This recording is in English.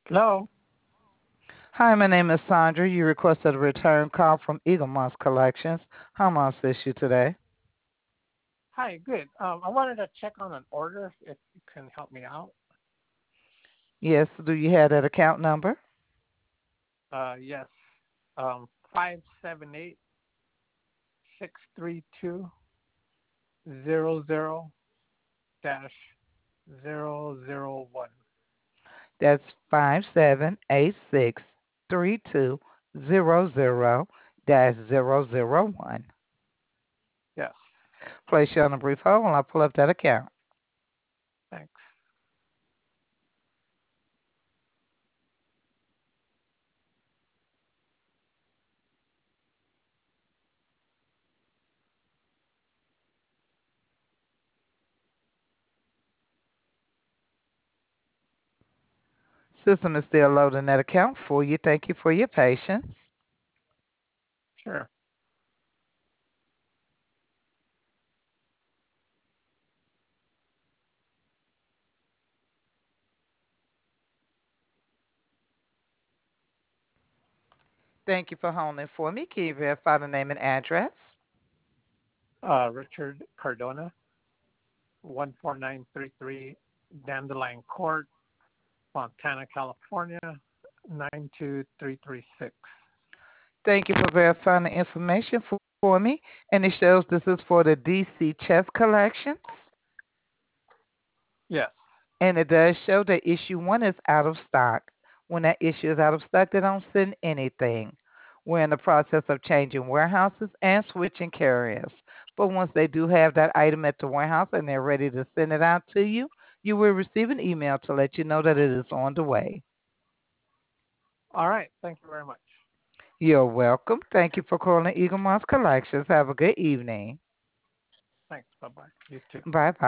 Hello. Hi, my name is Sandra. You requested a return call from Eagle Moss Collections. How may I assist you today? Hi, good. I wanted to check on an order if you can help me out. Yes, do you have that account number? Yes. 578-632-00 dash 001. That's 57863200-001. Yes. Place you on a brief hold while I pull up that account. Thanks. System is still loading that account for you. Thank you for your patience. Sure. Thank you for holding for me. Can you verify the name and address? Richard Cardona, 14933 Dandelion Court, Fontana, California, 92336. Thank you for verifying the information for me. And it shows this is for the DC Chess Collections. Yes. And it does show that issue one is out of stock. When that issue is out of stock, they don't send anything. We're in the process of changing warehouses and switching carriers. But once they do have that item at the warehouse and they're ready to send it out to you, you will receive an email to let you know that it is on the way. All right. Thank you very much. You're welcome. Thank you for calling Eagle Moss Collections. Have a good evening. Thanks. Bye bye. You too. Bye bye.